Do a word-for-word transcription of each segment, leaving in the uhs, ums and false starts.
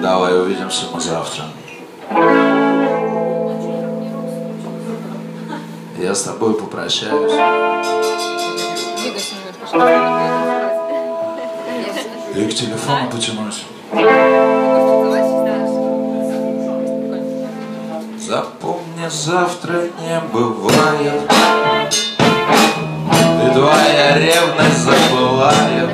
Давай увидимся мы завтра. Я с тобой попрощаюсь. И к телефону потянусь. Запомни, завтра не бывает, и твоя ревность запылает,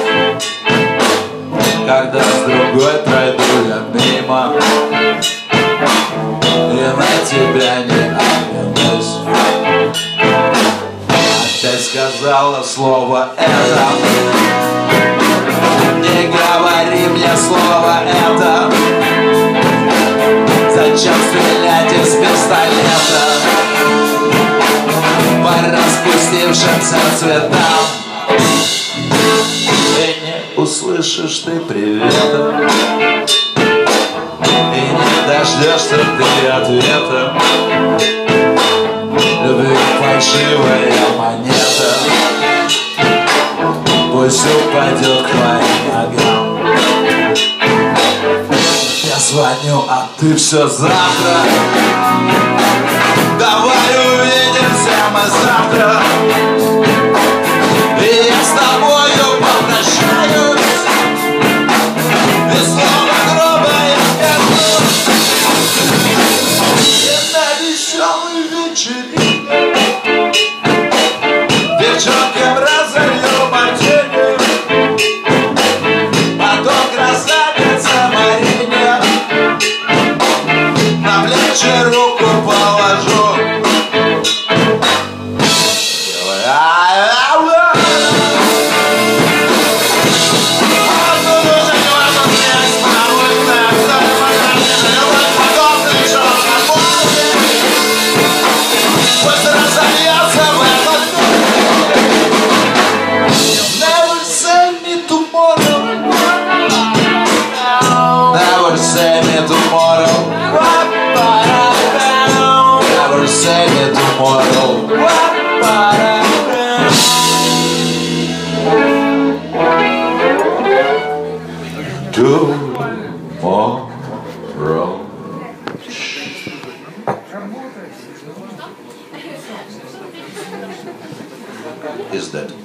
когда с другой пройду я мимо и на тебя не оглянусь. Опять сказала слово это, не говори мне слово это. Зачем стрелять из пистолета по распустившимся цветам? И не услышишь ты привета, и не дождешься ты ответа. Любви фальшивая монета пусть упадет к твоим ногам. Я звоню, а ты все завтра. Давай увидимся мы завтра, и я с тобою попрощаюсь, и снова грубая скажу. И на веселый вечеринке девчонкам разольем мартини, потом красавица Марине на плечи руку положу. Tomorrow is dead.